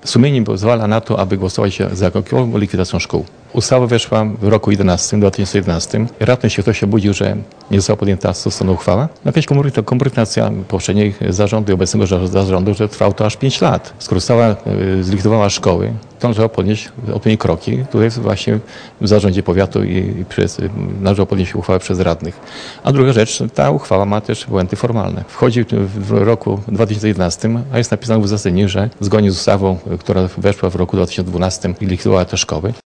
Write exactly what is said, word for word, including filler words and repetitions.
sumienie pozwala na to, aby głosować za jakąkolwiek likwidacją szkół. Ustawa weszła w roku jedenastym, dwa tysiące jedenastym. Raptem się ktoś obudził, że nie została podjęta stosowna uchwała. Jakaś kompromitacja poprzedniej zarządu i obecnego zarządu, że trwało to aż pięć lat. Skoro ustawa zlikwidowała szkoły, to należało podnieść odpowiednie kroki. Tutaj właśnie w zarządzie powiatu i przez, należało podnieść uchwałę przez radnych. A druga rzecz, ta uchwała ma też błędy formalne. Wchodzi w roku dwa tysiące jedenastym, a jest napisane w uzasadnieniu, że zgodnie z ustawą, która weszła w roku dwa tysiące dwunastym i likwidowała te szkoły,